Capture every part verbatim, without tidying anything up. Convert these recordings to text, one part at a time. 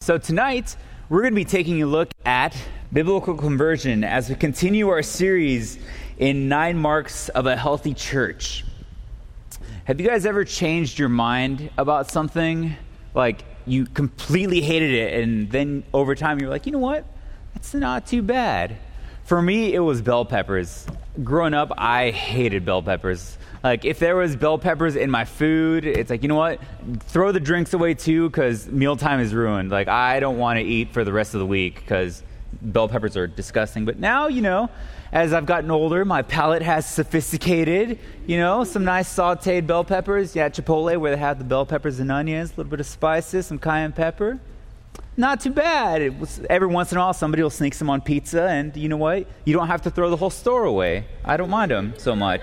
So tonight, we're going to be taking a look at biblical conversion as we continue our series in Nine Marks of a Healthy Church. Have you guys ever changed your mind about something? Like, you completely hated it, and then over time you're like, you know what? That's not too bad. For me, it was bell peppers. Growing up, I hated bell peppers. Like, if there was bell peppers in my food, it's like, you know what? Throw the drinks away too, because mealtime is ruined. Like, I don't want to eat for the rest of the week because bell peppers are disgusting. But now, you know, as I've gotten older, my palate has sophisticated. You know, some nice sauteed bell peppers. Yeah, Chipotle, where they have the bell peppers and onions, a little bit of spices, some cayenne pepper. Not too bad. It was, every once in a while, somebody will sneak some on pizza, and you know what? You don't have to throw the whole store away. I don't mind them so much.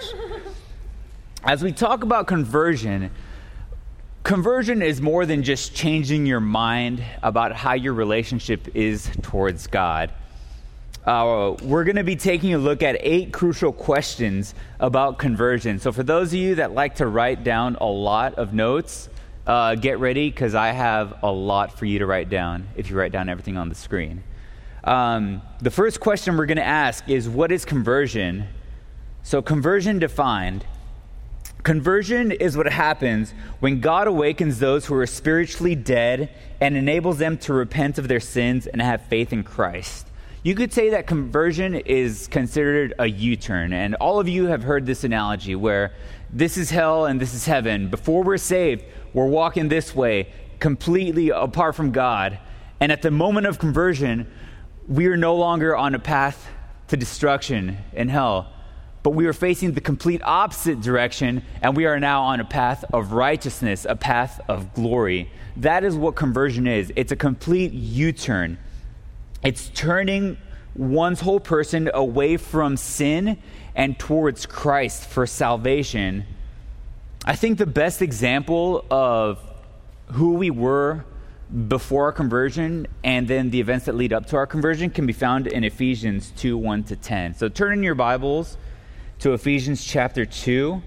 As we talk about conversion, conversion is more than just changing your mind about how your relationship is towards God. Uh, we're going to be taking a look at eight crucial questions about conversion. So for those of you that like to write down a lot of notes, uh, get ready, because I have a lot for you to write down if you write down everything on the screen. Um, the first question we're going to ask is, what is conversion? So conversion defined. Conversion is what happens when God awakens those who are spiritually dead and enables them to repent of their sins and have faith in Christ. You could say that conversion is considered a U-turn, and all of you have heard this analogy where this is hell and this is heaven. Before we're saved, we're walking this way, completely apart from God, and at the moment of conversion, we are no longer on a path to destruction in hell. But we are facing the complete opposite direction, and we are now on a path of righteousness, a path of glory. That is what conversion is. It's a complete U-turn. It's turning one's whole person away from sin and towards Christ for salvation. I think the best example of who we were before our conversion and then the events that lead up to our conversion can be found in Ephesians two, one to ten. So turn in your Bibles to Ephesians chapter two.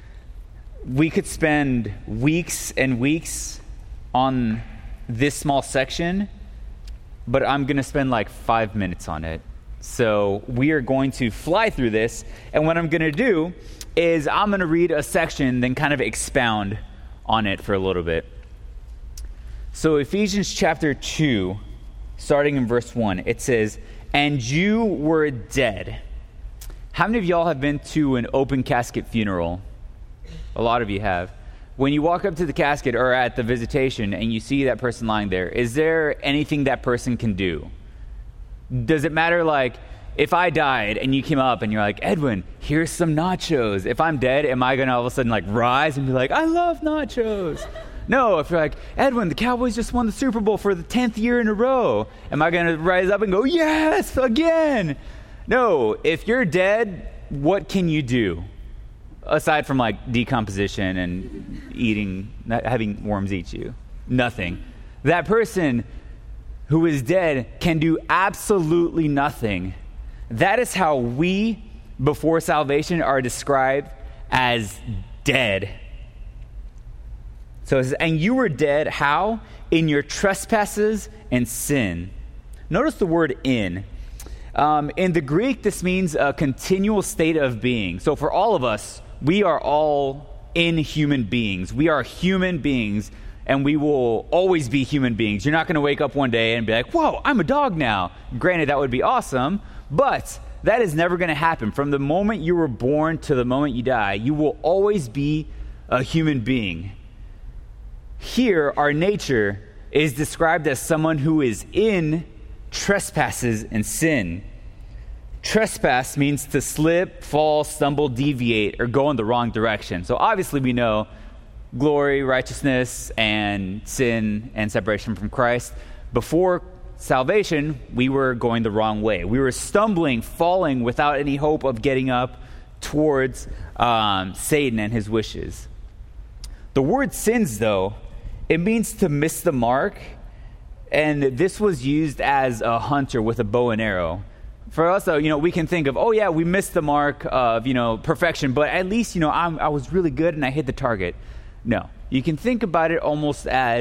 We could spend weeks and weeks on this small section, but I'm going to spend like five minutes on it. So we are going to fly through this, and what I'm going to do is I'm going to read a section, then kind of expound on it for a little bit. So Ephesians chapter two, starting in verse one, it says, "And you were dead." How many of y'all have been to an open casket funeral? A lot of you have. When you walk up to the casket or at the visitation and you see that person lying there, is there anything that person can do? Does it matter, like, if I died and you came up and you're like, "Edwin, here's some nachos." If I'm dead, am I going to all of a sudden like rise and be like, "I love nachos"? No, if you're like, "Edwin, the Cowboys just won the Super Bowl for the tenth year in a row," am I going to rise up and go, "Yes, again"? No, if you're dead, what can you do? Aside from like decomposition and eating, not having worms eat you. Nothing. That person who is dead can do absolutely nothing. That is how we, before salvation, are described as dead. So it says, "And you were dead," how? "In your trespasses and sin." Notice the word "in." Um, in the Greek, this means a continual state of being. So for all of us, we are all inhuman beings. We are human beings, and we will always be human beings. You're not going to wake up one day and be like, "Whoa, I'm a dog now." Granted, that would be awesome, but that is never going to happen. From the moment you were born to the moment you die, you will always be a human being. Here, our nature is described as someone who is in trespasses and sin. Trespass means to slip, fall, stumble, deviate, or go in the wrong direction. So obviously we know glory, righteousness, and sin and separation from Christ. Before salvation, we were going the wrong way. We were stumbling, falling without any hope of getting up towards um, Satan and his wishes. The word sins, though, it means to miss the mark. And this was used as a hunter with a bow and arrow. For us, though, you know, we can think of, oh, yeah, we missed the mark of, you know, perfection, but at least, you know, I'm, I was really good and I hit the target. No. You can think about it almost as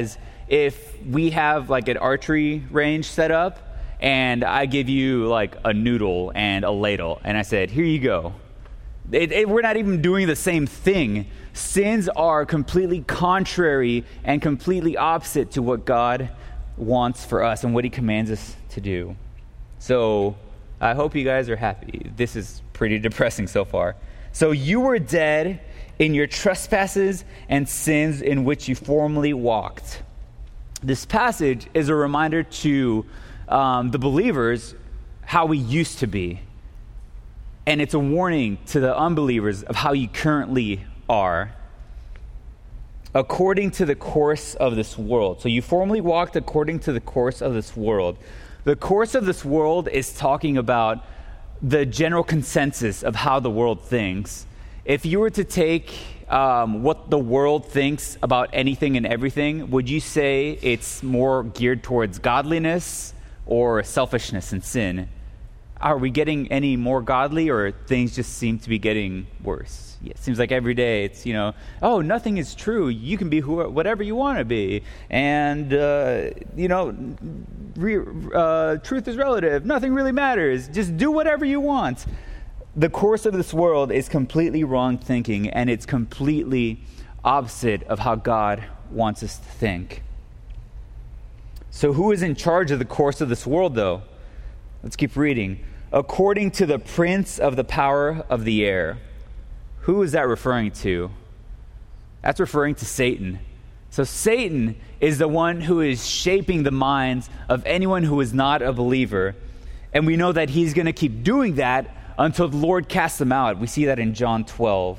if we have like an archery range set up and I give you like a noodle and a ladle and I said, here you go. It, it, we're not even doing the same thing. Sins are completely contrary and completely opposite to what God wants for us and what he commands us to do. So I hope you guys are happy. This is pretty depressing so far. So you were dead in your trespasses and sins in which you formerly walked. This passage is a reminder to um, the believers how we used to be. And it's a warning to the unbelievers of how you currently are. According to the course of this world. So you formerly walked according to the course of this world. The course of this world is talking about the general consensus of how the world thinks. If you were to take um, what the world thinks about anything and everything, would you say it's more geared towards godliness or selfishness and sin? Are we getting any more godly, or things just seem to be getting worse? Yeah, it seems like every day it's, you know, oh, nothing is true. You can be who, whatever you want to be. And, uh, you know, re, uh, truth is relative. Nothing really matters. Just do whatever you want. The course of this world is completely wrong thinking, and it's completely opposite of how God wants us to think. So who is in charge of the course of this world, though? Let's keep reading. According to the prince of the power of the air. Who is that referring to? That's referring to Satan. So Satan is the one who is shaping the minds of anyone who is not a believer. And we know that he's going to keep doing that until the Lord casts them out. We see that in John twelve.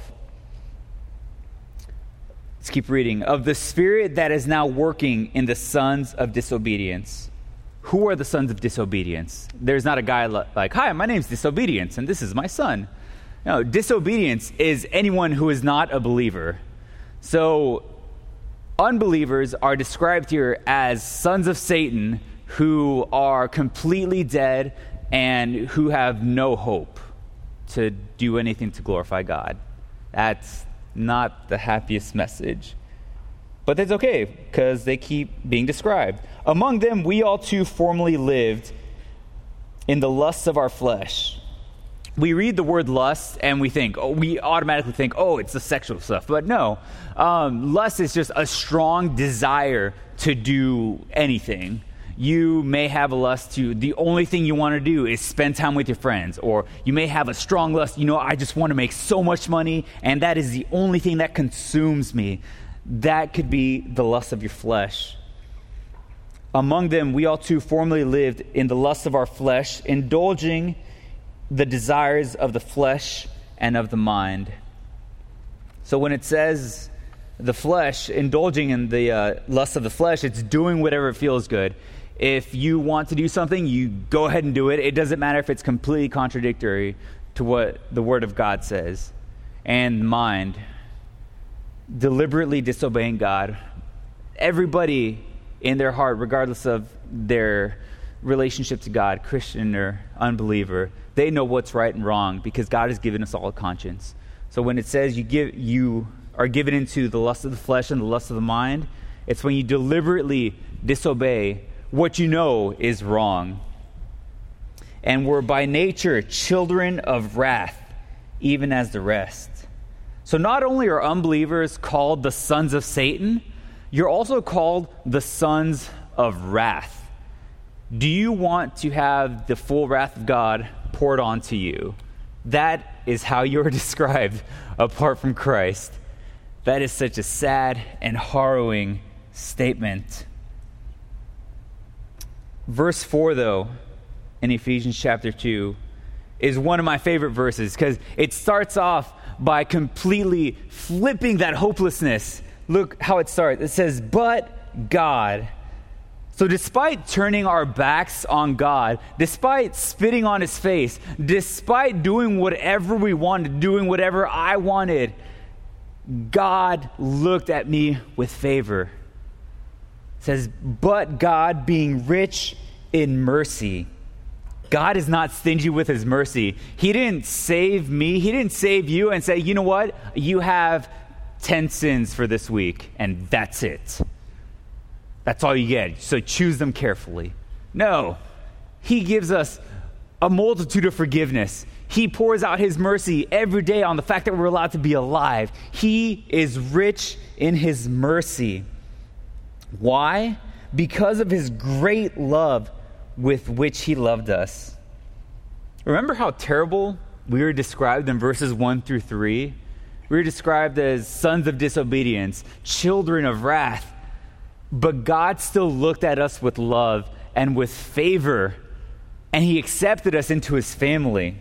Let's keep reading. Of the spirit that is now working in the sons of disobedience. Who are the sons of disobedience? There's not a guy like, hi, my name's Disobedience, and this is my son. No, disobedience is anyone who is not a believer. So unbelievers are described here as sons of Satan who are completely dead and who have no hope to do anything to glorify God. That's not the happiest message. But that's okay, because they keep being described. Among them, we all too formerly lived in the lusts of our flesh. We read the word lust and we think, oh, we automatically think, oh, it's the sexual stuff. But no, um, lust is just a strong desire to do anything. You may have a lust to, the only thing you want to do is spend time with your friends. Or you may have a strong lust, you know, I just want to make so much money, and that is the only thing that consumes me. That could be the lust of your flesh. Among them, we all too formerly lived in the lust of our flesh, indulging the desires of the flesh and of the mind. So when it says the flesh, indulging in the uh, lust of the flesh, it's doing whatever feels good. If you want to do something, you go ahead and do it. It doesn't matter if it's completely contradictory to what the Word of God says. And mind, deliberately disobeying God. Everybody in their heart, regardless of their relationship to God, Christian or unbeliever, they know what's right and wrong because God has given us all a conscience. So when it says you give, you are given into the lust of the flesh and the lust of the mind, it's when you deliberately disobey what you know is wrong. And we're by nature children of wrath, even as the rest. So not only are unbelievers called the sons of Satan, you're also called the sons of wrath. Do you want to have the full wrath of God poured onto you? That is how you are described apart from Christ. That is such a sad and harrowing statement. Verse four, though, in Ephesians chapter two, is one of my favorite verses because it starts off by completely flipping that hopelessness. Look how it starts. It says, but God. So despite turning our backs on God, despite spitting on his face, despite doing whatever we wanted, doing whatever I wanted, God looked at me with favor. It says, but God, being rich in mercy. God is not stingy with his mercy. He didn't save me. He didn't save you and say, you know what? You have ten sins for this week, and that's it. That's all you get. So choose them carefully. No, he gives us a multitude of forgiveness. He pours out his mercy every day on the fact that we're allowed to be alive. He is rich in his mercy. Why? Because of his great love with which he loved us. Remember how terrible we were described in verses one through three? We were described as sons of disobedience, children of wrath. But God still looked at us with love and with favor, and he accepted us into his family.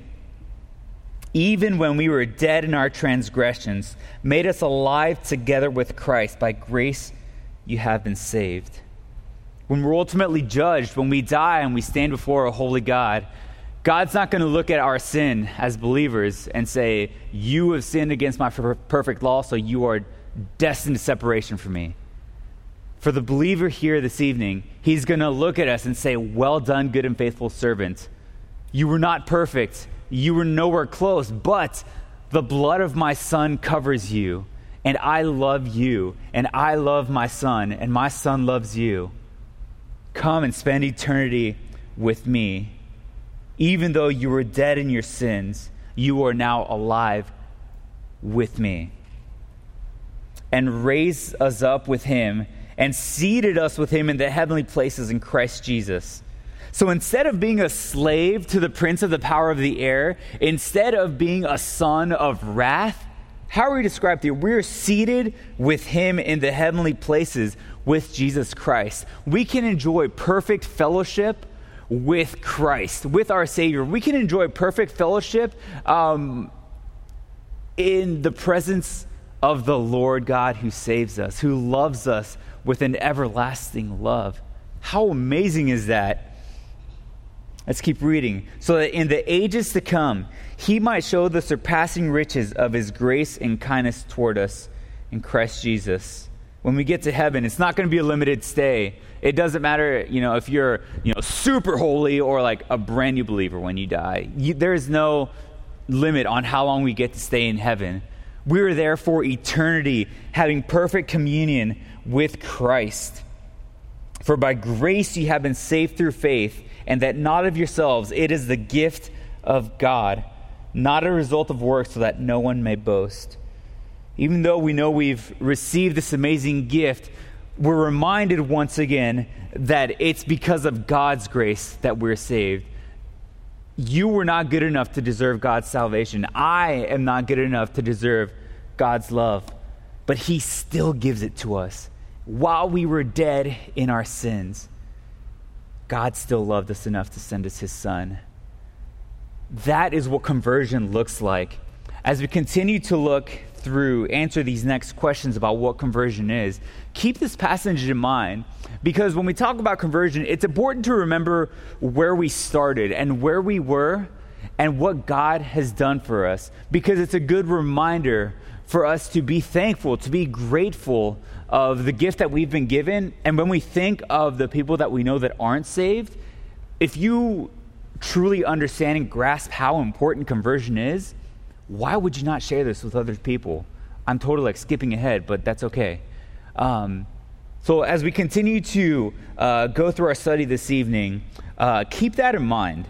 Even when we were dead in our transgressions, made us alive together with Christ. By grace you have been saved. When we're ultimately judged, when we die and we stand before a holy God, God's not going to look at our sin as believers and say, you have sinned against my per- perfect law, so you are destined to separation from me. For the believer here this evening, he's going to look at us and say, well done, good and faithful servant. You were not perfect. You were nowhere close, but the blood of my son covers you, and I love you, and I love my son, and my son loves you. Come and spend eternity with me. Even though you were dead in your sins, you are now alive with me. And raised us up with him and seated us with him in the heavenly places in Christ Jesus. So instead of being a slave to the prince of the power of the air, instead of being a son of wrath, how are we described here? We're seated with him in the heavenly places with Jesus Christ. We can enjoy perfect fellowship with Christ, with our Savior. We can enjoy perfect fellowship um, in the presence of the Lord God who saves us, who loves us with an everlasting love. How amazing is that? Let's keep reading. So that in the ages to come, he might show the surpassing riches of his grace and kindness toward us in Christ Jesus. When we get to heaven, it's not going to be a limited stay. It doesn't matter, you know, if you're, you know, super holy or like a brand new believer when you die. You, there is no limit on how long we get to stay in heaven. We are there for eternity, having perfect communion with Christ. For by grace you have been saved through faith, and that not of yourselves. It is the gift of God, not a result of works, so that no one may boast. Even though we know we've received this amazing gift, we're reminded once again that it's because of God's grace that we're saved. You were not good enough to deserve God's salvation. I am not good enough to deserve God's love. But he still gives it to us. While we were dead in our sins, God still loved us enough to send us his son. That is what conversion looks like. As we continue to look through, answer these next questions about what conversion is, keep this passage in mind, because when we talk about conversion, it's important to remember where we started and where we were and what God has done for us, because it's a good reminder for us to be thankful, to be grateful of the gift that we've been given. And when we think of the people that we know that aren't saved, if you truly understand and grasp how important conversion is, why would you not share this with other people? I'm totally like skipping ahead, but that's okay. Um, so as we continue to uh, go through our study this evening, uh, keep that in mind.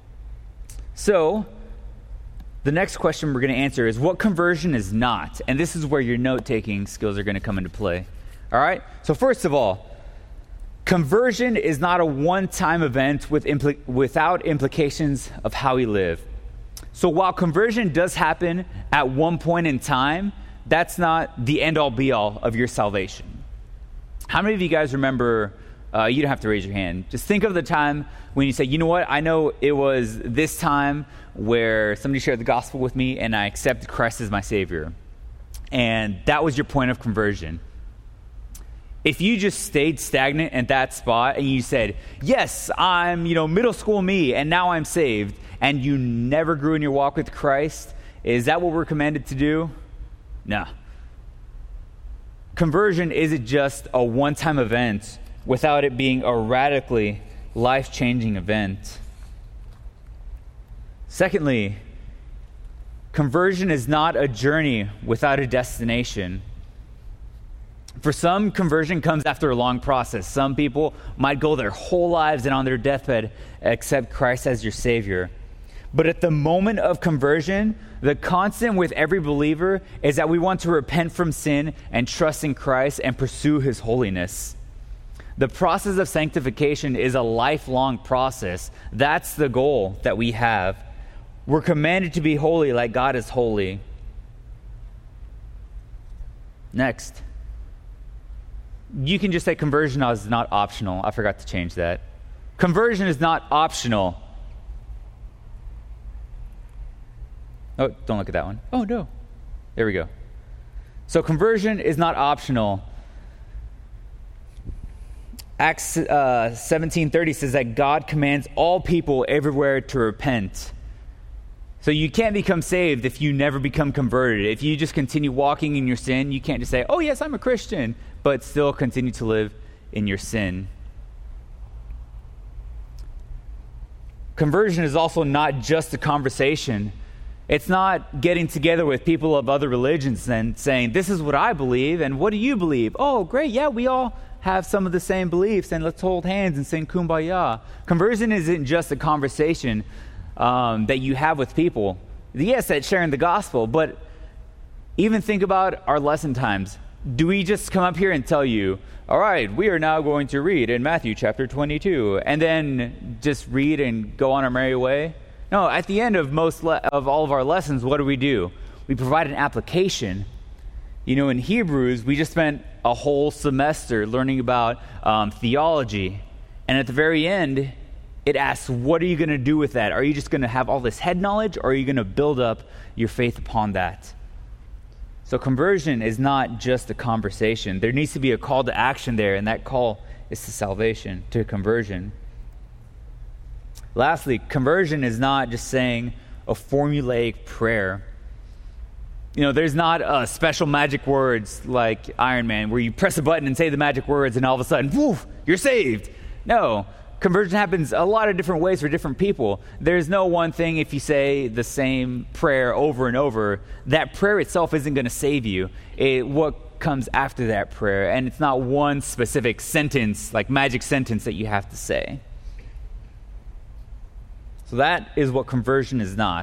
So the next question we're going to answer is what conversion is not. And this is where your note-taking skills are going to come into play. All right? So first of all, conversion is not a one-time event with impl- without implications of how we live. So while conversion does happen at one point in time, that's not the end-all be-all of your salvation. How many of you guys remember, uh, you don't have to raise your hand, just think of the time when you say, you know what, I know it was this time where somebody shared the gospel with me and I accepted Christ as my Savior. And that was your point of conversion. If you just stayed stagnant at that spot and you said, yes, I'm, you know, middle school me, and now I'm saved, and you never grew in your walk with Christ, is that what we're commanded to do? No. Conversion isn't just a one-time event without it being a radically life-changing event. Secondly, conversion is not a journey without a destination. For some, conversion comes after a long process. Some people might go their whole lives and on their deathbed accept Christ as your Savior. But at the moment of conversion, the constant with every believer is that we want to repent from sin and trust in Christ and pursue His holiness. The process of sanctification is a lifelong process. That's the goal that we have. We're commanded to be holy like God is holy. Next. You can just say conversion is not optional. I forgot to change that. Conversion is not optional. Oh, don't look at that one. Oh, no. There we go. So conversion is not optional. Acts uh, seventeen thirty says that God commands all people everywhere to repent. So you can't become saved if you never become converted. If you just continue walking in your sin, you can't just say, oh, yes, I'm a Christian, but still continue to live in your sin. Conversion is also not just a conversation. It's not getting together with people of other religions and saying, this is what I believe, and what do you believe? Oh, great, yeah, we all have some of the same beliefs, and let's hold hands and sing Kumbaya. Conversion isn't just a conversation um, that you have with people. Yes, that's sharing the gospel, but even think about our lesson times. Do we just come up here and tell you, all right, we are now going to read in Matthew chapter twenty-two, and then just read and go on our merry way? No, at the end of most le- of all of our lessons, what do we do? We provide an application. You know, in Hebrews, we just spent a whole semester learning about um, theology. And at the very end, it asks, what are you going to do with that? Are you just going to have all this head knowledge, or are you going to build up your faith upon that? So conversion is not just a conversation. There needs to be a call to action there, and that call is to salvation, to conversion. Lastly, conversion is not just saying a formulaic prayer. You know, there's not uh, special magic words like Iron Man where you press a button and say the magic words and all of a sudden, woof, you're saved. No, conversion happens a lot of different ways for different people. There's no one thing if you say the same prayer over and over. That prayer itself isn't going to save you. It, what comes after that prayer, and it's not one specific sentence, like magic sentence that you have to say. So that is what conversion is not.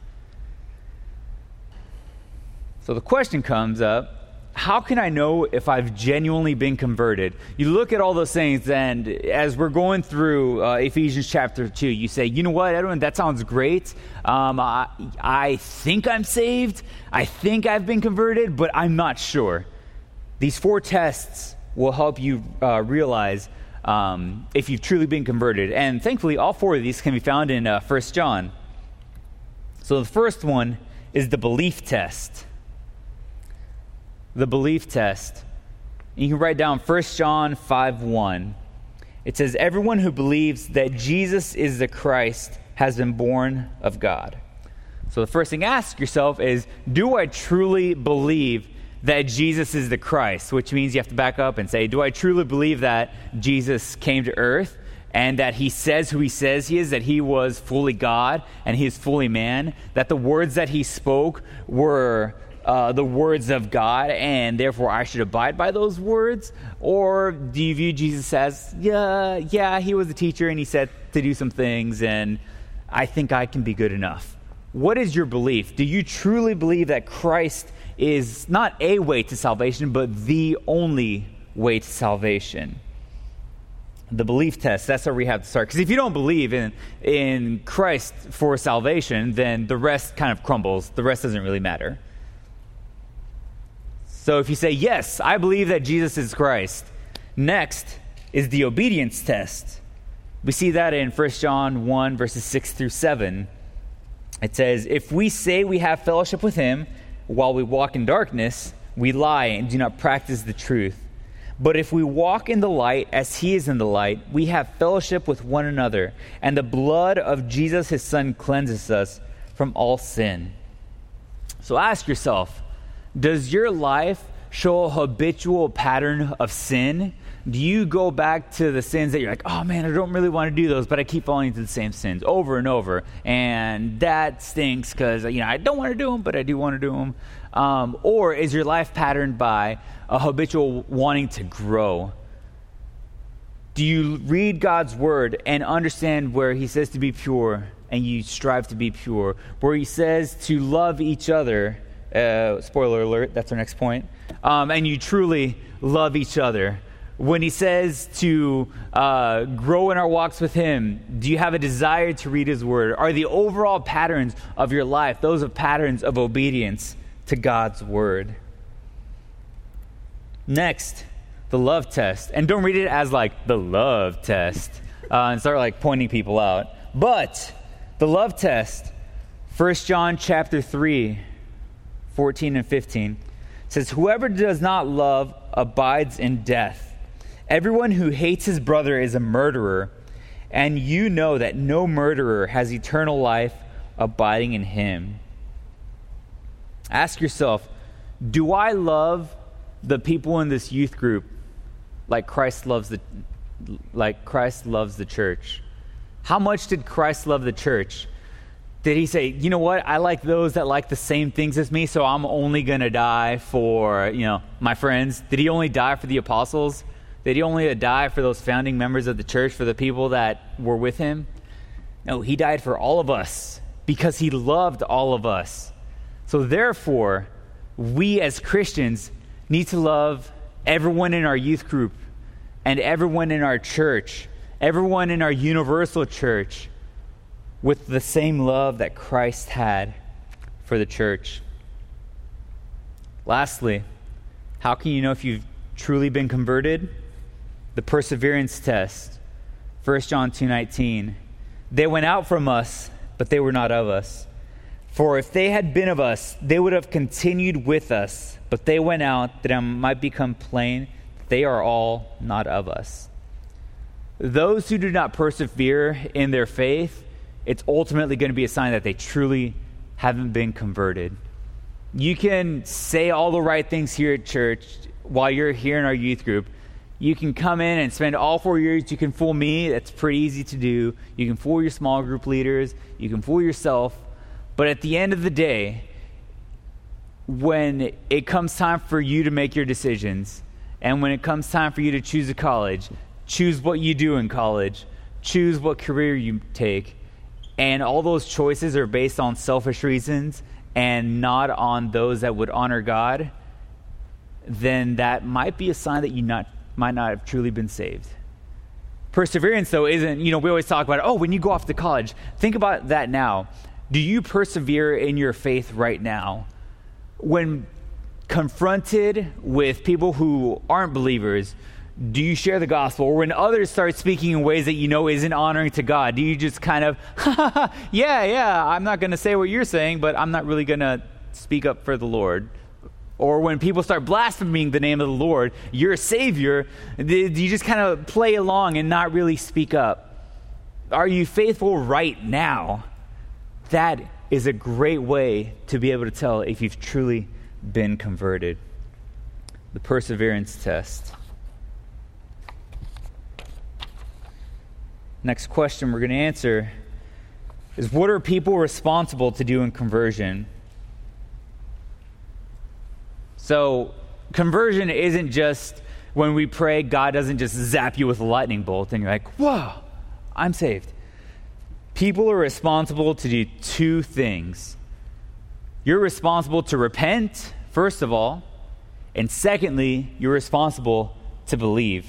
So the question comes up, how can I know if I've genuinely been converted? You look at all those things, and as we're going through uh, Ephesians chapter two, you say, you know what, Edwin, that sounds great. Um, I, I think I'm saved. I think I've been converted, but I'm not sure. These four tests will help you uh, realize Um, if you've truly been converted. And thankfully, all four of these can be found in uh, First John. So the first one is the belief test. The belief test. You can write down First John five one. It says, everyone who believes that Jesus is the Christ has been born of God. So the first thing to ask yourself is, do I truly believe that Jesus is the Christ? Which means you have to back up and say, do I truly believe that Jesus came to earth and that he says who he says he is, that he was fully God and he is fully man, that the words that he spoke were uh, the words of God and therefore I should abide by those words? Or do you view Jesus as, yeah, yeah, he was a teacher and he said to do some things and I think I can be good enough? What is your belief? Do you truly believe that Christ is not a way to salvation, but the only way to salvation? The belief test, that's where we have to start. Because if you don't believe in, in Christ for salvation, then the rest kind of crumbles. The rest doesn't really matter. So if you say, yes, I believe that Jesus is Christ, next is the obedience test. We see that in First John one, verses six through seven. It says, if we say we have fellowship with him while we walk in darkness, we lie and do not practice the truth. But if we walk in the light as he is in the light, we have fellowship with one another, and the blood of Jesus, his son, cleanses us from all sin. So ask yourself, does your life show a habitual pattern of sin? Do you go back to the sins that you're like, oh man, I don't really want to do those, but I keep falling into the same sins over and over, and that stinks because, you know, I don't want to do them, but I do want to do them? Um, or is your life patterned by a habitual wanting to grow? Do you read God's word and understand where he says to be pure and you strive to be pure? Where he says to love each other, uh, spoiler alert, that's our next point, um, and you truly love each other. When he says to uh, grow in our walks with him, do you have a desire to read his word? Are the overall patterns of your life those of patterns of obedience to God's word? Next, the love test. And don't read it as like the love test uh, and start like pointing people out. But the love test, First John chapter three, fourteen and fifteen, says, whoever does not love abides in death. Everyone who hates his brother is a murderer, and you know that no murderer has eternal life abiding in him. Ask yourself, do I love the people in this youth group like Christ loves the like Christ loves the church? How much did Christ love the church? Did he say, you know what, I like those that like the same things as me, so I'm only going to die for, you know, my friends? Did he only die for the apostles? Did he only die for those founding members of the church, for the people that were with him? No, he died for all of us because he loved all of us. So therefore, we as Christians need to love everyone in our youth group and everyone in our church, everyone in our universal church, with the same love that Christ had for the church. Lastly, how can you know if you've truly been converted? The perseverance test, First John two nineteen. They went out from us, but they were not of us. For if they had been of us, they would have continued with us. But they went out that it might become plain that they are all not of us. Those who do not persevere in their faith, it's ultimately going to be a sign that they truly haven't been converted. You can say all the right things here at church while you're here in our youth group. You can come in and spend all four years. You can fool me. That's pretty easy to do. You can fool your small group leaders. You can fool yourself. But at the end of the day, when it comes time for you to make your decisions, and when it comes time for you to choose a college, choose what you do in college, choose what career you take, and all those choices are based on selfish reasons and not on those that would honor God, then that might be a sign that you not might not have truly been saved. Perseverance, though, isn't, you know, we always talk about, oh, when you go off to college, think about that now. Do you persevere in your faith right now? When confronted with people who aren't believers, do you share the gospel? Or when others start speaking in ways that you know isn't honoring to God, do you just kind of, yeah, yeah, I'm not going to say what you're saying, but I'm not really going to speak up for the Lord? Or when people start blaspheming the name of the Lord, your Savior, do you just kind of play along and not really speak up? Are you faithful right now? That is a great way to be able to tell if you've truly been converted. The perseverance test. Next question we're going to answer is, what are people responsible to do in conversion? So conversion isn't just when we pray, God doesn't just zap you with a lightning bolt and you're like, whoa, I'm saved. People are responsible to do two things. You're responsible to repent, first of all, and secondly, you're responsible to believe.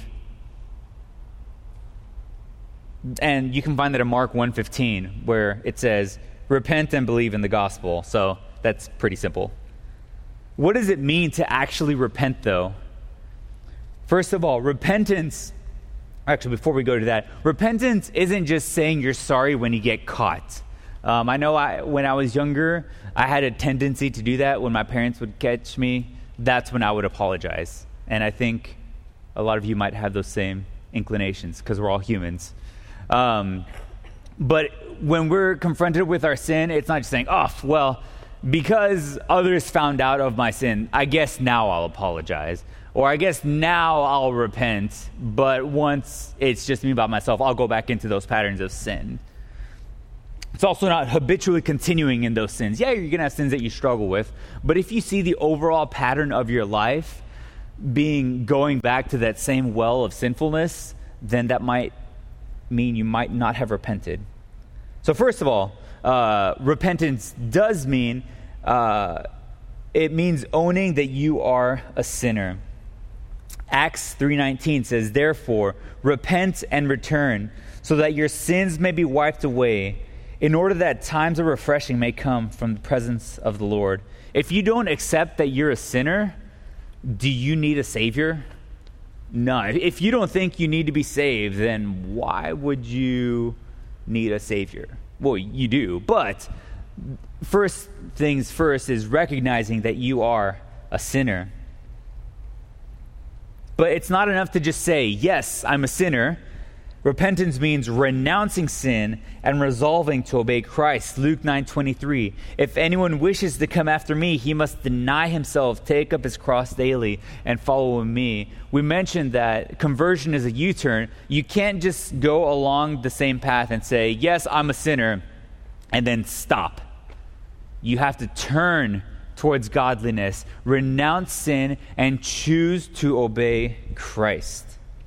And you can find that in Mark one fifteen, where it says, repent and believe in the gospel. So that's pretty simple. What does it mean to actually repent, though? First of all, repentance, actually, before we go to that, repentance isn't just saying you're sorry when you get caught. Um, I know I, when I was younger, I had a tendency to do that. When my parents would catch me, that's when I would apologize. And I think a lot of you might have those same inclinations because we're all humans. Um, but when we're confronted with our sin, it's not just saying, oh, well, because others found out of my sin, I guess now I'll apologize. Or I guess now I'll repent, but once it's just me by myself, I'll go back into those patterns of sin. It's also not habitually continuing in those sins. Yeah, you're going to have sins that you struggle with, but if you see the overall pattern of your life being going back to that same well of sinfulness, then that might mean you might not have repented. So first of all, uh, repentance does mean, uh, it means owning that you are a sinner. Acts three nineteen says, "Therefore, repent and return, so that your sins may be wiped away, in order that times of refreshing may come from the presence of the Lord." If you don't accept that you're a sinner, do you need a Savior? No. If you don't think you need to be saved, then why would you need a Savior? Well, you do. But first things first is recognizing that you are a sinner. But it's not enough to just say, yes, I'm a sinner. Repentance means renouncing sin and resolving to obey Christ. Luke nine twenty-three. "If anyone wishes to come after me, he must deny himself, take up his cross daily, and follow me." We mentioned that conversion is a U-turn. You can't just go along the same path and say, yes, I'm a sinner, and then stop. You have to turn towards godliness, renounce sin, and choose to obey Christ.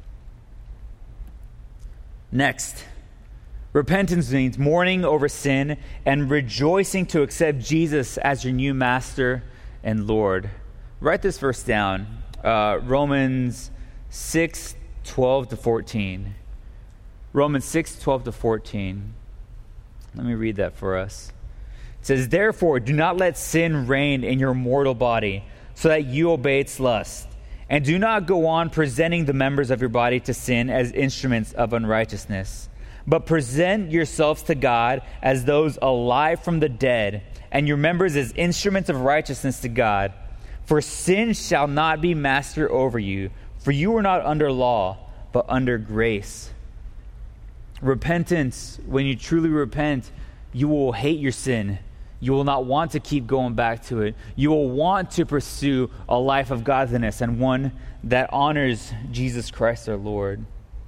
Next, repentance means mourning over sin and rejoicing to accept Jesus as your new master and Lord. Write this verse down. Uh, Romans six twelve to fourteen. Romans six twelve to fourteen. Let me read that for us. It says, "Therefore, do not let sin reign in your mortal body, so that you obey its lust. And do not go on presenting the members of your body to sin as instruments of unrighteousness, but present yourselves to God as those alive from the dead, and your members as instruments of righteousness to God. For sin shall not be master over you, for you are not under law, but under grace." Repentance, when you truly repent, you will hate your sin. You will not want to keep going back to it. You will want to pursue a life of godliness and one that honors Jesus Christ our Lord.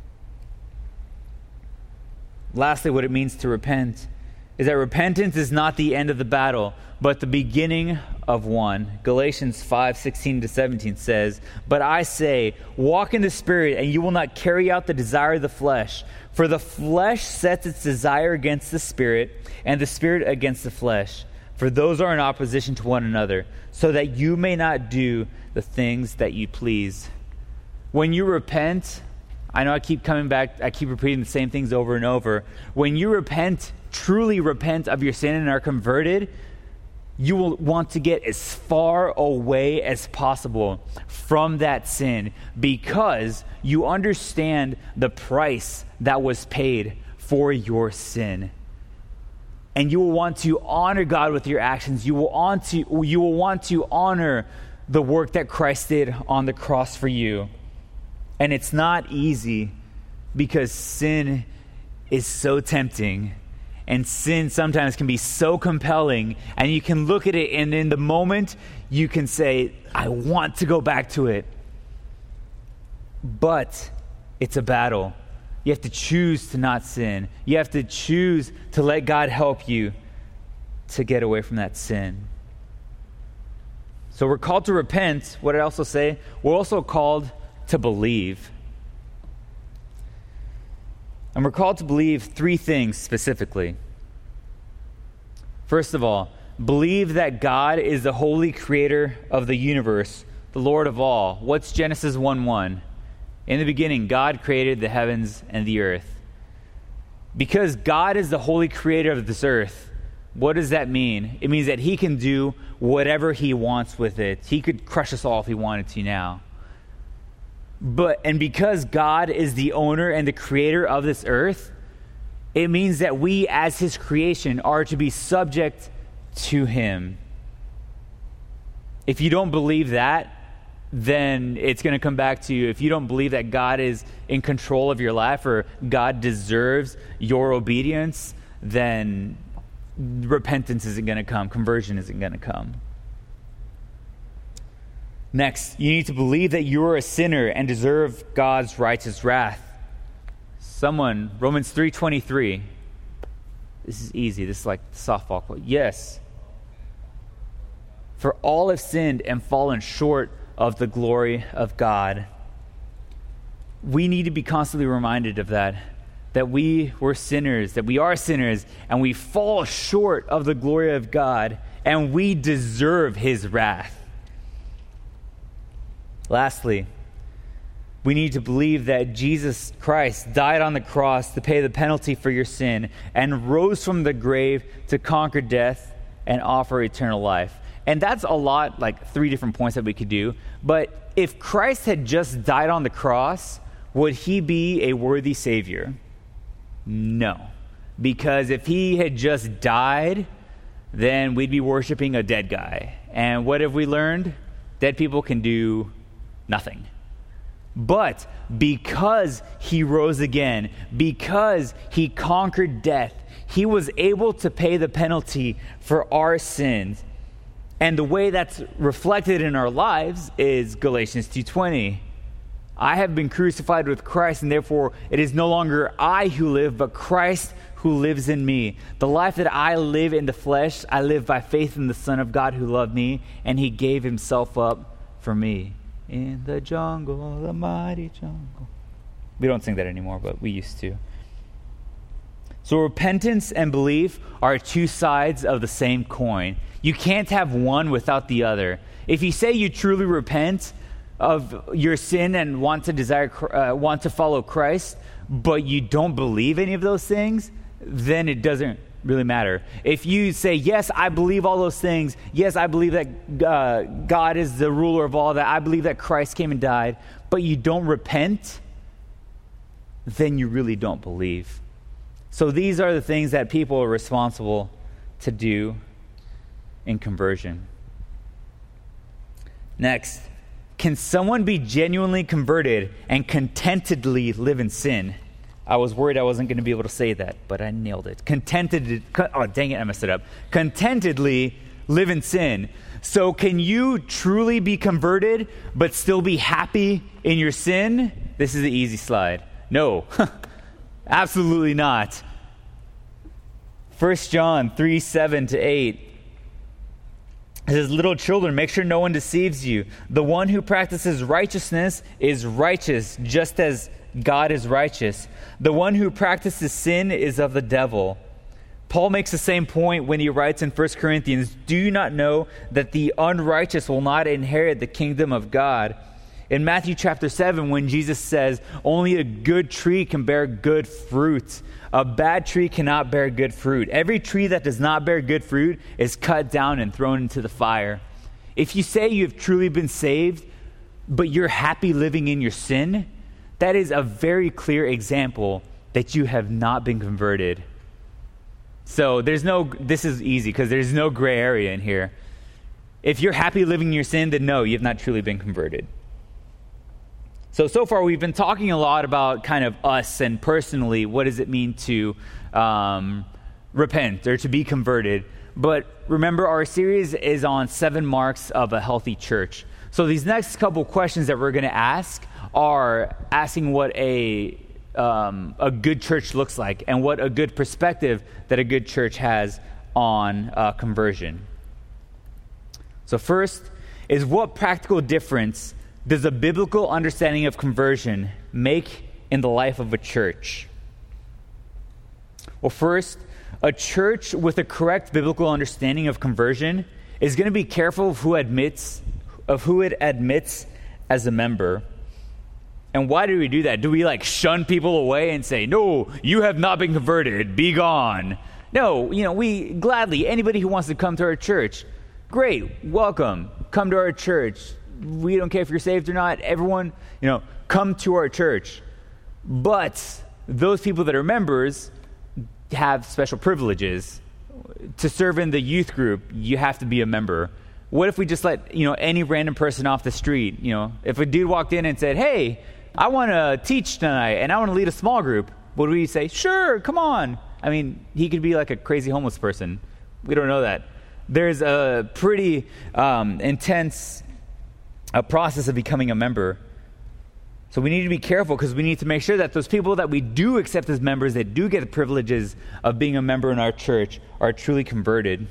Lastly, what it means to repent is that repentance is not the end of the battle, but the beginning of one. Galatians five sixteen to seventeen says, "But I say, walk in the Spirit, and you will not carry out the desire of the flesh. For the flesh sets its desire against the Spirit, and the Spirit against the flesh. For those are in opposition to one another, so that you may not do the things that you please." When you repent, I know I keep coming back, I keep repeating the same things over and over. When you repent, truly repent of your sin and are converted, you will want to get as far away as possible from that sin, because you understand the price that was paid for your sin. And you will want to honor God with your actions. You will want to, you will want to honor the work that Christ did on the cross for you. And it's not easy, because sin is so tempting. And sin sometimes can be so compelling, and you can look at it, and in the moment, you can say, I want to go back to it. But it's a battle. You have to choose to not sin. You have to choose to let God help you to get away from that sin. So we're called to repent. What did I also say? We're also called to believe. And we're called to believe three things specifically. First of all, believe that God is the holy creator of the universe, the Lord of all. What's Genesis one one? In the beginning, God created the heavens and the earth. Because God is the holy creator of this earth, what does that mean? It means that he can do whatever he wants with it. He could crush us all if he wanted to now. But and because God is the owner and the creator of this earth, it means that we as his creation are to be subject to him. If you don't believe that, then it's going to come back to you. If you don't believe that God is in control of your life, or God deserves your obedience, then repentance isn't going to come. Conversion isn't going to come. Next, you need to believe that you are a sinner and deserve God's righteous wrath. Someone, Romans three twenty-three. This is easy. This is like softball quote. Yes. For all have sinned and fallen short of the glory of God. We need to be constantly reminded of that, that we were sinners, that we are sinners, and we fall short of the glory of God, and we deserve his wrath. Lastly, we need to believe that Jesus Christ died on the cross to pay the penalty for your sin and rose from the grave to conquer death and offer eternal life. And that's a lot, like three different points that we could do. But if Christ had just died on the cross, would he be a worthy Savior? No. Because if he had just died, then we'd be worshiping a dead guy. And what have we learned? Dead people can do nothing. But because he rose again, because he conquered death, he was able to pay the penalty for our sins. And the way that's reflected in our lives is Galatians two twenty. I have been crucified with Christ, and therefore it is no longer I who live, but Christ who lives in me. The life that I live in the flesh, I live by faith in the Son of God who loved me, and he gave himself up for me. In the jungle, the mighty jungle. We don't sing that anymore, but we used to. So repentance and belief are two sides of the same coin. You can't have one without the other. If you say you truly repent of your sin and want to desire, uh, want to follow Christ, but you don't believe any of those things, then it doesn't really matter. If you say, yes, I believe all those things. Yes, I believe that uh, God is the ruler of all that. I believe that Christ came and died, but you don't repent, then you really don't believe. So these are the things that people are responsible to do in conversion. Next, can someone be genuinely converted and contentedly live in sin? I was worried I wasn't going to be able to say that, but I nailed it. Contented, oh dang it, I messed it up. Contentedly live in sin. So can you truly be converted but still be happy in your sin? This is the easy slide. No, absolutely not. First John three, seven to eight. It says, little children, make sure no one deceives you. The one who practices righteousness is righteous, just as God is righteous. The one who practices sin is of the devil. Paul makes the same point when he writes in First Corinthians, do you not know that the unrighteous will not inherit the kingdom of God? In Matthew chapter seven, when Jesus says, only a good tree can bear good fruit, a bad tree cannot bear good fruit. Every tree that does not bear good fruit is cut down and thrown into the fire. If you say you have truly been saved, but you're happy living in your sin, that is a very clear example that you have not been converted. So there's no, this is easy because there's no gray area in here. If you're happy living in your sin, then no, you have not truly been converted. So, so far we've been talking a lot about kind of us and personally, what does it mean to um, repent or to be converted? But remember, our series is on seven marks of a healthy church. So these next couple questions that we're going to ask are asking what a um, a good church looks like and what a good perspective that a good church has on uh, conversion. So first is, what practical difference does a biblical understanding of conversion make in the life of a church? Well, first, a church with a correct biblical understanding of conversion is going to be careful of who admits of who it admits as a member. And why do we do that? Do we like shun people away and say, no, you have not been converted, be gone? No, you know, we gladly, anybody who wants to come to our church, great, welcome, come to our church. We don't care if you're saved or not. Everyone, you know, come to our church. But those people that are members have special privileges. To serve in the youth group, you have to be a member. What if we just let, you know, any random person off the street, you know, if a dude walked in and said, hey, I want to teach tonight and I want to lead a small group, would we say, sure, come on? I mean, he could be like a crazy homeless person. We don't know that. There's a pretty um, intense a process of becoming a member. So we need to be careful because we need to make sure that those people that we do accept as members, that do get the privileges of being a member in our church, are truly converted.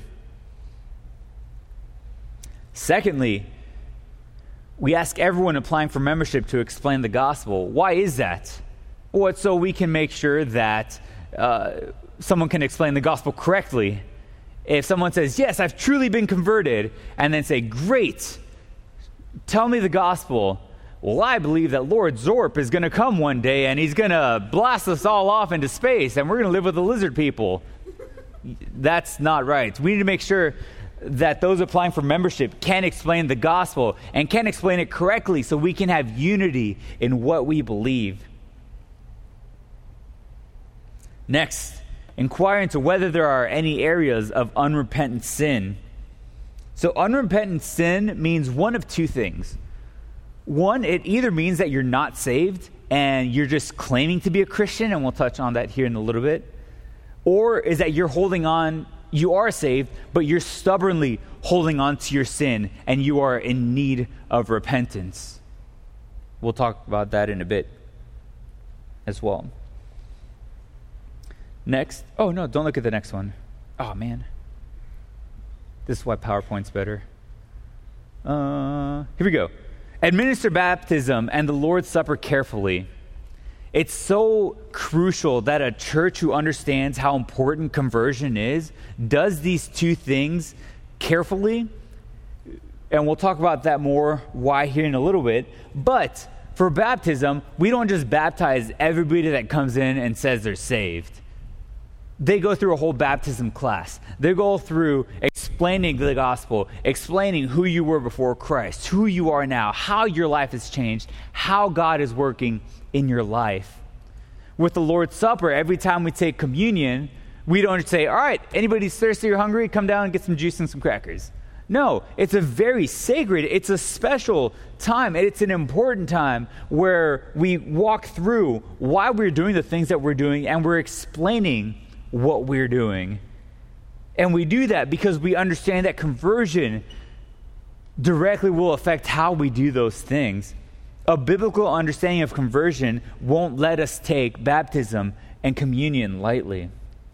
Secondly, we ask everyone applying for membership to explain the gospel. Why is that? Well, it's so we can make sure that uh, someone can explain the gospel correctly. If someone says, yes, I've truly been converted, and then say, great, tell me the gospel. Well, I believe that Lord Zorp is going to come one day, and he's going to blast us all off into space, and we're going to live with the lizard people. That's not right. We need to make sure that those applying for membership can explain the gospel and can explain it correctly so we can have unity in what we believe. Next, inquire into whether there are any areas of unrepentant sin. So unrepentant sin means one of two things. One, it either means that you're not saved and you're just claiming to be a Christian, and we'll touch on that here in a little bit, or is that you're holding on, you are saved, but you're stubbornly holding on to your sin and you are in need of repentance. We'll talk about that in a bit as well. Next. Oh, no, don't look at the next one. Oh, man. This is why PowerPoint's better. Uh, here we go. Administer baptism and the Lord's Supper carefully. It's so crucial that a church who understands how important conversion is does these two things carefully. And we'll talk about that more, why, here in a little bit. But for baptism, we don't just baptize everybody that comes in and says they're saved. They go through a whole baptism class. They go through explaining the gospel, explaining who you were before Christ, who you are now, how your life has changed, how God is working in your life. With the Lord's Supper, every time we take communion, we don't say, all right, anybody thirsty or hungry, come down and get some juice and some crackers. No, it's a very sacred, it's a special time. It's an important time where we walk through why we're doing the things that we're doing, and we're explaining what we're doing. And we do that because we understand that conversion directly will affect how we do those things. A biblical understanding of conversion won't let us take baptism and communion lightly.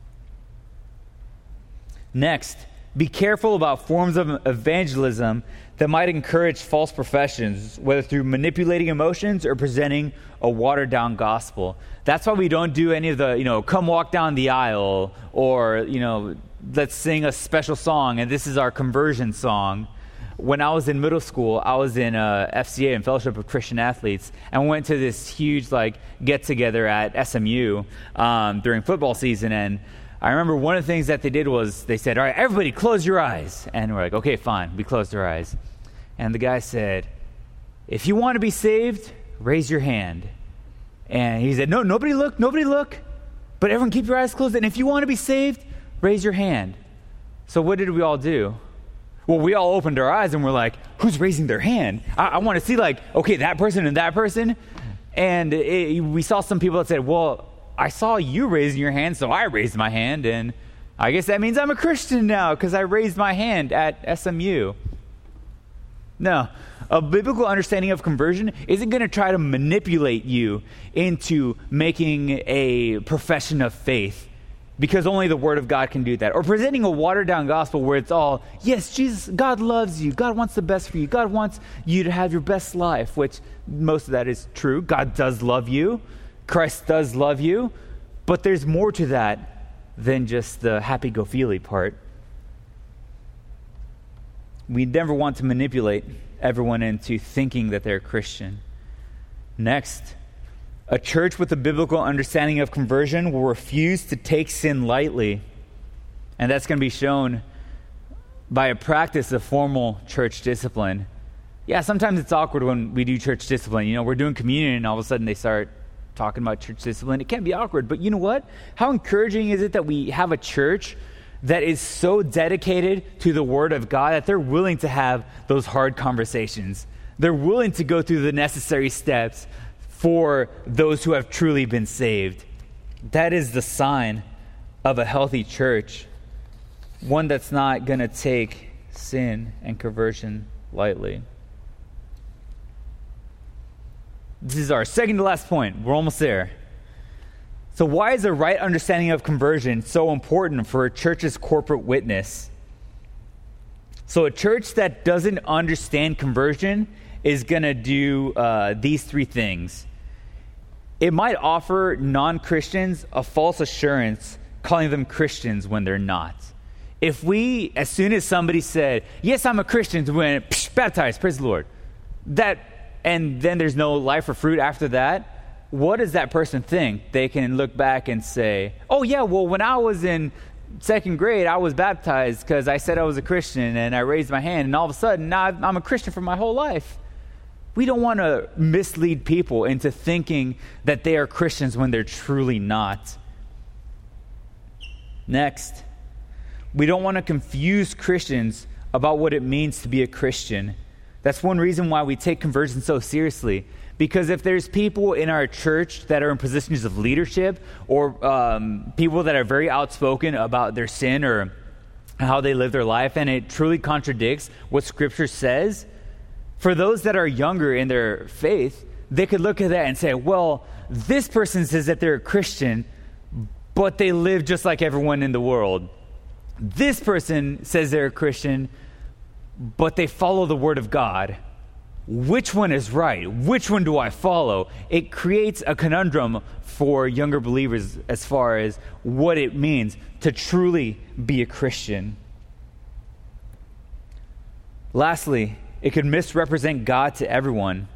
Next, be careful about forms of evangelism that might encourage false professions, whether through manipulating emotions or presenting a watered-down gospel. That's why we don't do any of the, you know, come walk down the aisle, or, you know, let's sing a special song, and this is our conversion song. When I was in middle school, I was in uh, F C A, in Fellowship of Christian Athletes, and we went to this huge, like, get-together at S M U um, during football season, and I remember one of the things that they did was they said, all right, everybody close your eyes. And we're like, okay, fine. We closed our eyes. And the guy said, if you want to be saved, raise your hand. And he said, no, nobody look, nobody look. But everyone keep your eyes closed. And if you want to be saved, raise your hand. So what did we all do? Well, we all opened our eyes and we're like, who's raising their hand? I, I want to see, like, okay, that person and that person. And it, we saw some people that said, well, I saw you raising your hand, so I raised my hand, and I guess that means I'm a Christian now because I raised my hand at S M U. No, a biblical understanding of conversion isn't going to try to manipulate you into making a profession of faith, because only the Word of God can do that. Or presenting a watered-down gospel where it's all, yes, Jesus, God loves you. God wants the best for you. God wants you to have your best life, which most of that is true. God does love you. Christ does love you, but there's more to that than just the happy-go-feely part. We never want to manipulate everyone into thinking that they're Christian. Next, a church with a biblical understanding of conversion will refuse to take sin lightly, and that's going to be shown by a practice of formal church discipline. Yeah, sometimes it's awkward when we do church discipline. You know, we're doing communion, and all of a sudden they start talking about church discipline. It can be awkward, but you know what? How encouraging is it that we have a church that is so dedicated to the Word of God that they're willing to have those hard conversations. They're willing to go through the necessary steps for those who have truly been saved. That is the sign of a healthy church, one that's not going to take sin and conversion lightly. This is our second to last point. We're almost there. So why is a right understanding of conversion so important for a church's corporate witness? So a church that doesn't understand conversion is going to do uh, these three things. It might offer non-Christians a false assurance, calling them Christians when they're not. If we, as soon as somebody said, yes, I'm a Christian, we went, psh, baptized, praise the Lord. That, and then there's no life or fruit after that. What does that person think? They can look back and say, oh yeah, well, when I was in second grade, I was baptized because I said I was a Christian and I raised my hand, and all of a sudden, now I'm a Christian for my whole life. We don't want to mislead people into thinking that they are Christians when they're truly not. Next, we don't want to confuse Christians about what it means to be a Christian. That's one reason why we take conversion so seriously. Because if there's people in our church that are in positions of leadership, or um, people that are very outspoken about their sin or how they live their life, and it truly contradicts what Scripture says, for those that are younger in their faith, they could look at that and say, well, this person says that they're a Christian, but they live just like everyone in the world. This person says they're a Christian, but they follow the Word of God. Which one is right? Which one do I follow? It creates a conundrum for younger believers as far as what it means to truly be a Christian. Lastly, it could misrepresent God to everyone.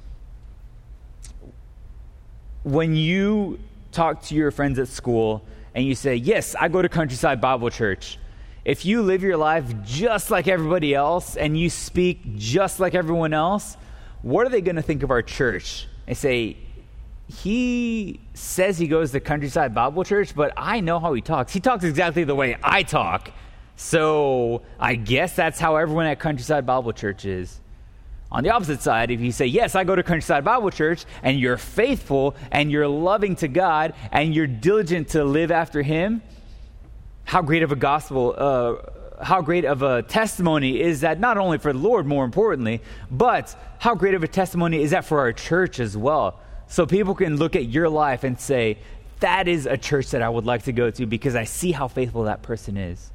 When you talk to your friends at school and you say, yes, I go to Countryside Bible Church, if you live your life just like everybody else and you speak just like everyone else, what are they going to think of our church? They say, he says he goes to Countryside Bible Church, but I know how he talks. He talks exactly the way I talk. So I guess that's how everyone at Countryside Bible Church is. On the opposite side, if you say, yes, I go to Countryside Bible Church, and you're faithful, and you're loving to God, and you're diligent to live after Him, how great of a gospel, uh, how great of a testimony is that, not only for the Lord, more importantly, but how great of a testimony is that for our church as well. So people can look at your life and say, that is a church that I would like to go to because I see how faithful that person is.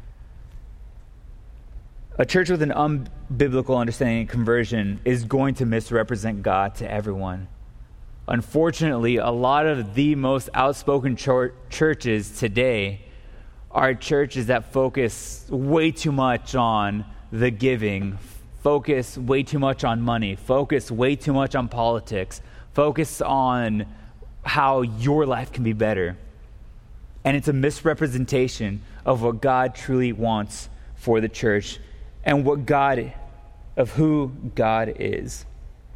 A church with an unbiblical understanding of conversion is going to misrepresent God to everyone. Unfortunately, a lot of the most outspoken ch- churches today are churches that focus way too much on the giving, focus way too much on money, focus way too much on politics, focus on how your life can be better. And it's a misrepresentation of what God truly wants for the church and what God, of who God is.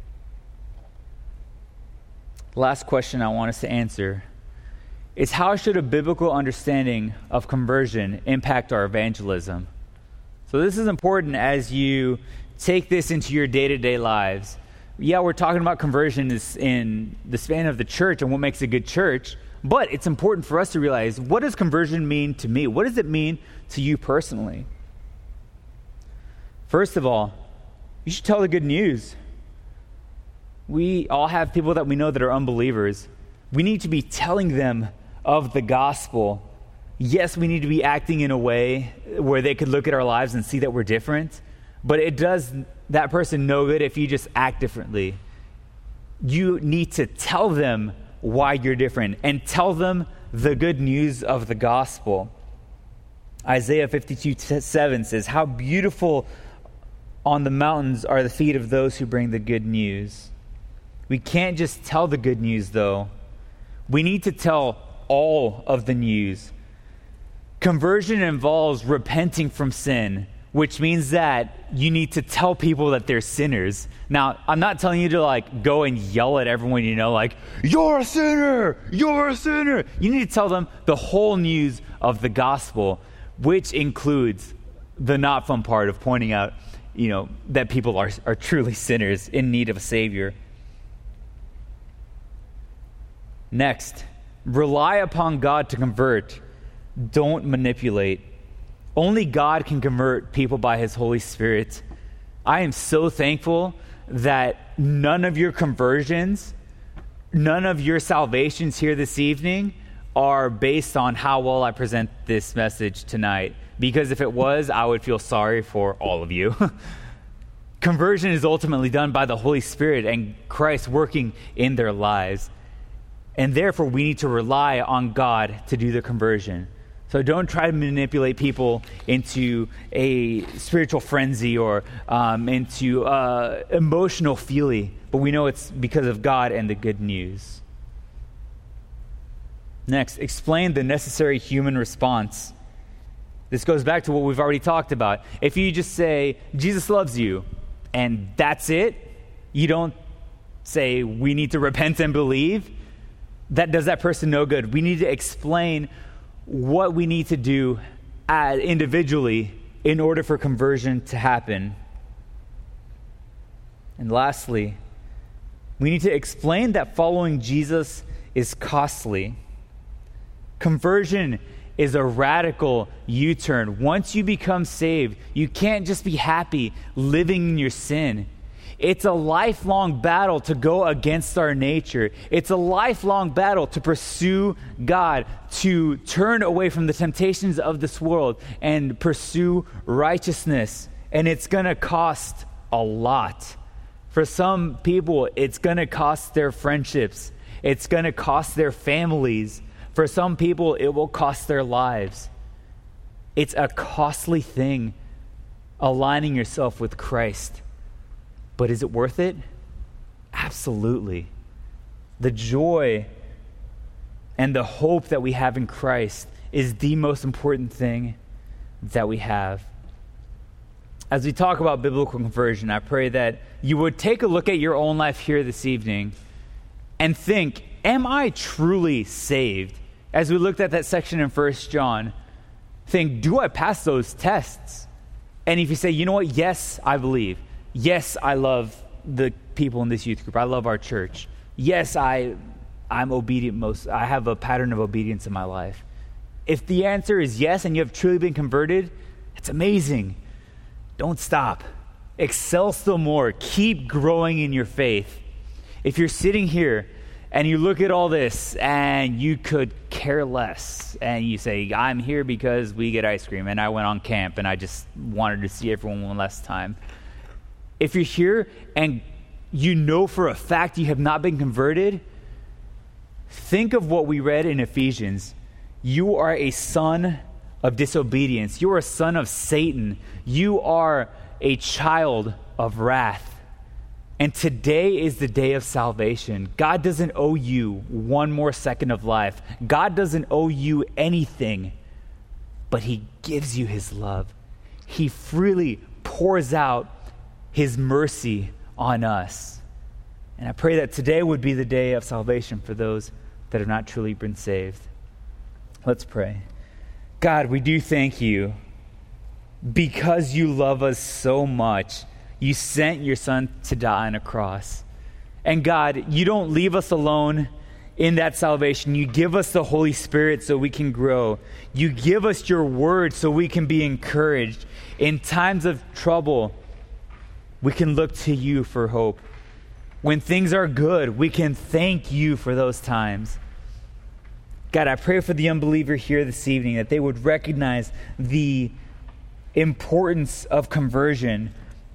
Last question I want us to answer is, how should a biblical understanding of conversion impact our evangelism? So this is important as you take this into your day-to-day lives. Yeah, we're talking about conversion in the span of the church and what makes a good church, but it's important for us to realize, what does conversion mean to me? What does it mean to you personally? First of all, you should tell the good news. We all have people that we know that are unbelievers. We need to be telling them of the gospel. Yes, we need to be acting in a way where they could look at our lives and see that we're different, but it does that person no good if you just act differently. You need to tell them why you're different and tell them the good news of the gospel. Isaiah fifty-two seven says, how beautiful on the mountains are the feet of those who bring the good news. We can't just tell the good news, though. We need to tell all of the news. Conversion involves repenting from sin, which means that you need to tell people that they're sinners. Now, I'm not telling you to like go and yell at everyone you know, like, you're a sinner, you're a sinner. You need to tell them the whole news of the gospel, which includes the not fun part of pointing out, you know, that people are, are truly sinners in need of a Savior. Next, rely upon God to convert. Don't manipulate. Only God can convert people by His Holy Spirit. I am so thankful that none of your conversions, none of your salvations here this evening are based on how well I present this message tonight. Because if it was, I would feel sorry for all of you. Conversion is ultimately done by the Holy Spirit and Christ working in their lives. And therefore, we need to rely on God to do the conversion. So don't try to manipulate people into a spiritual frenzy or um, into uh, emotional feeling. But we know it's because of God and the good news. Next, explain the necessary human response. This goes back to what we've already talked about. If you just say, Jesus loves you, and that's it, you don't say, we need to repent and believe, that does that person no good. We need to explain what we need to do uh, individually in order for conversion to happen. And lastly, we need to explain that following Jesus is costly. Conversion is a radical U-turn. Once you become saved, you can't just be happy living in your sin. It's a lifelong battle to go against our nature. It's a lifelong battle to pursue God, to turn away from the temptations of this world and pursue righteousness. And it's going to cost a lot. For some people, it's going to cost their friendships. It's going to cost their families. For some people, it will cost their lives. It's a costly thing, aligning yourself with Christ. But is it worth it? Absolutely. The joy and the hope that we have in Christ is the most important thing that we have. As we talk about biblical conversion, I pray that you would take a look at your own life here this evening and think, am I truly saved? As we looked at that section in First John, think, do I pass those tests? And if you say, you know what, yes, I believe. Yes, I love the people in this youth group. I love our church. Yes, I, I'm obedient most. I have a pattern of obedience in my life. If the answer is yes and you have truly been converted, it's amazing. Don't stop. Excel still more. Keep growing in your faith. If you're sitting here and you look at all this and you could care less and you say, I'm here because we get ice cream and I went on camp and I just wanted to see everyone one last time. If you're here and you know for a fact you have not been converted, think of what we read in Ephesians. You are a son of disobedience. You are a son of Satan. You are a child of wrath. And today is the day of salvation. God doesn't owe you one more second of life. God doesn't owe you anything, but he gives you his love. He freely pours out his mercy on us. And I pray that today would be the day of salvation for those that have not truly been saved. Let's pray. God, we do thank you because you love us so much. You sent your son to die on a cross. And God, you don't leave us alone in that salvation. You give us the Holy Spirit so we can grow. You give us your word so we can be encouraged. In times of trouble, we can look to you for hope. When things are good, we can thank you for those times. God, I pray for the unbeliever here this evening that they would recognize the importance of conversion,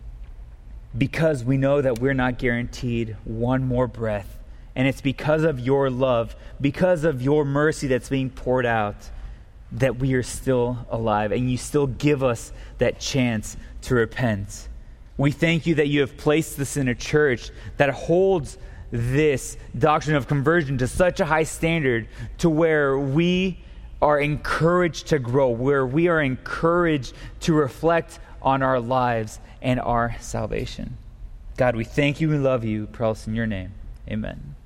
because we know that we're not guaranteed one more breath. And it's because of your love, because of your mercy that's being poured out, that we are still alive. And you still give us that chance to repent. We thank you that you have placed this in a church that holds this doctrine of conversion to such a high standard to where we are encouraged to grow, where we are encouraged to reflect on our lives and our salvation. God, we thank you and love you. Pray in your name. Amen.